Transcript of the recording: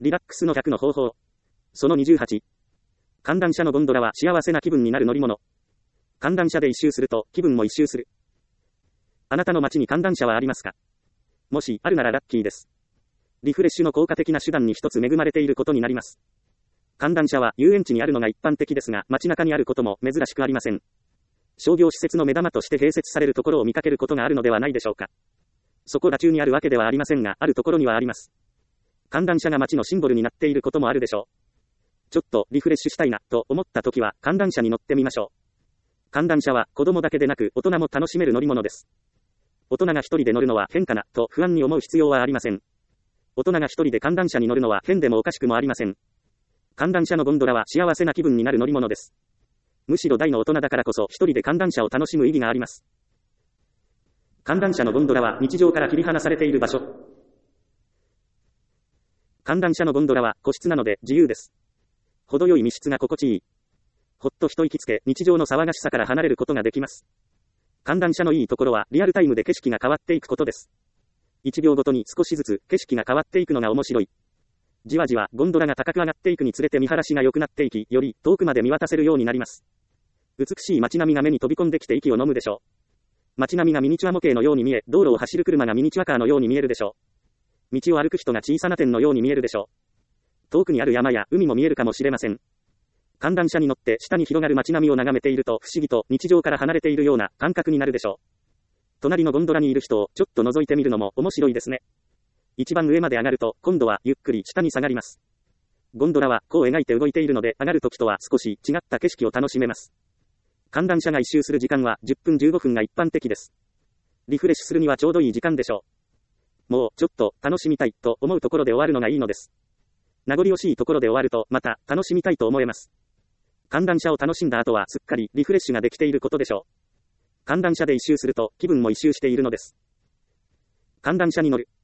リラックスの100の方法。その28。観覧車のゴンドラは幸せな気分になる乗り物。観覧車で一周すると気分も一周する。あなたの街に観覧車はありますか？もしあるならラッキーです。リフレッシュの効果的な手段に一つ恵まれていることになります。観覧車は遊園地にあるのが一般的ですが、街中にあることも珍しくありません。商業施設の目玉として併設されるところを見かけることがあるのではないでしょうか。そこら中にあるわけではありませんが、あるところにはあります。観覧車が街のシンボルになっていることもあるでしょう。ちょっとリフレッシュしたいなと思った時は観覧車に乗ってみましょう。観覧車は子供だけでなく大人も楽しめる乗り物です。大人が一人で乗るのは変かなと不安に思う必要はありません。大人が一人で観覧車に乗るのは変でもおかしくもありません。観覧車のゴンドラは幸せな気分になる乗り物です。むしろ大の大人だからこそ一人で観覧車を楽しむ意義があります。観覧車のゴンドラは日常から切り離されている場所。観覧車のゴンドラは個室なので自由です。程よい密室が心地いい。ほっと一息つけ日常の騒がしさから離れることができます。観覧車のいいところはリアルタイムで景色が変わっていくことです。1秒ごとに少しずつ景色が変わっていくのが面白い。じわじわゴンドラが高く上がっていくにつれて見晴らしが良くなっていき、より遠くまで見渡せるようになります。美しい街並みが目に飛び込んできて息を飲むでしょう。街並みがミニチュア模型のように見え、道路を走る車がミニチュアカーのように見えるでしょう。道を歩く人が小さな点のように見えるでしょう。遠くにある山や海も見えるかもしれません。観覧車に乗って下に広がる街並みを眺めていると不思議と日常から離れているような感覚になるでしょう。隣のゴンドラにいる人をちょっと覗いてみるのも面白いですね。一番上まで上がると今度はゆっくり下に下がります。ゴンドラは弧を描いて動いているので上がるときとは少し違った景色を楽しめます。観覧車が一周する時間は10分15分が一般的です。リフレッシュするにはちょうどいい時間でしょう。もうちょっと楽しみたいと思うところで終わるのがいいのです。名残惜しいところで終わるとまた楽しみたいと思えます。観覧車を楽しんだ後はすっかりリフレッシュができていることでしょう。観覧車で一周すると気分も一周しているのです。観覧車に乗る。